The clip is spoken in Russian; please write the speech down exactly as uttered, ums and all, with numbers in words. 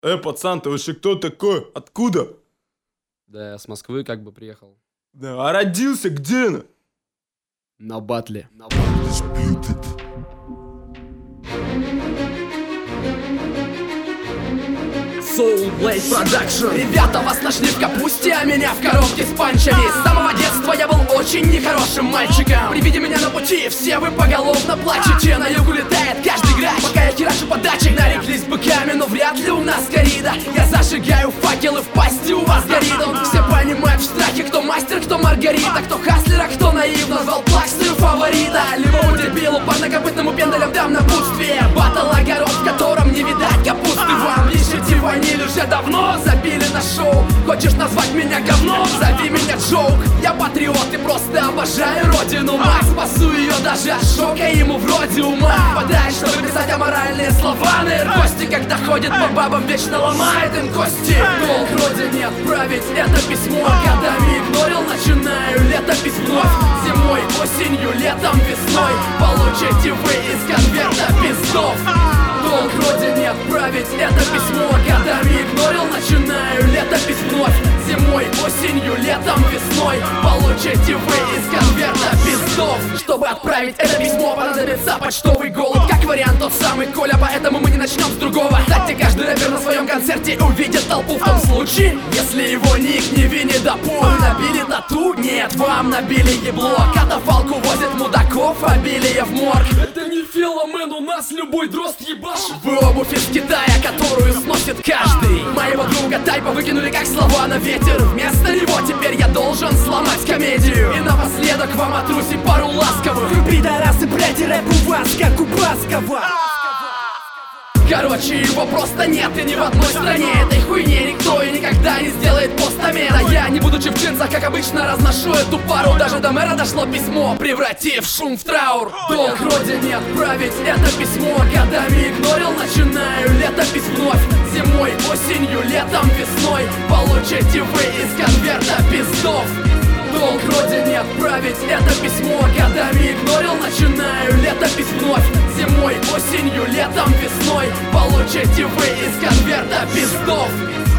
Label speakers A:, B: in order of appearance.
A: Э, пацан, ты вообще кто такой? Откуда?
B: Да, я с Москвы как бы приехал.
A: Да, а родился где на?
B: На батле. На
C: Soul Blade Production. Ребята вас нашли в капусте, а меня в коробке с панчами. С самого детства я был очень нехорошим мальчиком. При виде меня на пути все вы поголовно плачете. На юг улетает каждый грач, пока я херачу подачи. Нареклись быками, но вряд ли у нас корида. Я зажигаю факелы, в пасти у вас горит. Он все понимают в страхе, кто мастер, кто Маргарита, кто хаслер, а кто наив. Назвал плаксою фаворита. Любому дебилу, парнокопытному пендалям дам напутствие. Батл огород, в котором не видать капусты. Вам пишите ваниль уже давно, забили на шоу. Хочешь назвать меня говном? Зови меня Джоук. Я патриот и просто обожаю родину. Мать, спасу ее даже от шока, ему вроде ума хватает, чтобы писать аморальные слова. На Иркости, когда ходит по бабам, вечно ломает им кости. Долг родине отправить это письмо. Годами игнорил, начинаю летопись вновь. Зимой, осенью, летом, весной получите вы из конверта пиздов. Долг родине отправить это письмо. Годами игнорил, начинаю летопись вновь. Зимой, осенью, летом, весной получите вы из конверта пиздов. Чтобы отправить это письмо, понадобится почтовый голубь. Как вариант тот самый Коля, поэтому мы не начнем с другого. Кстати, каждый рэпер на своем концерте увидит толпу. В том случае, если его ник не Винни да Пух. Вы набили тату? Нет, вам набили ебло. Катафалку возят мудаков, обилие в морг.
D: Это не филомен, у нас любой дрозд ебашит.
C: Вы обувь из Китая, которую сносит каждый. Моего друга Тайпа выкинули как слова на ветер. Вместо него теперь я должен сломать комедию. И напоследок вам отруси пару ласковых.
E: Вы пидорасы, блядь, и рэп у вас, как у Баскова.
C: Короче, его просто нет и ни в одной стране. Этой хуйне никто и никогда не сделает постамент. А я, не будучи в джинсах, как обычно, разношу эту пару. Даже до мэра дошло письмо, превратив шум в траур. Долг родине отправить это письмо. Годами игнорил, начинаю летопись вновь. Зимой, осенью, летом, весной получите вы из конверта пиздов. Долг родине отправить это письмо. Годами игнорил, начинаю летопись вновь. Зимой, осенью, летом, весной получите вы из конверта пиздов.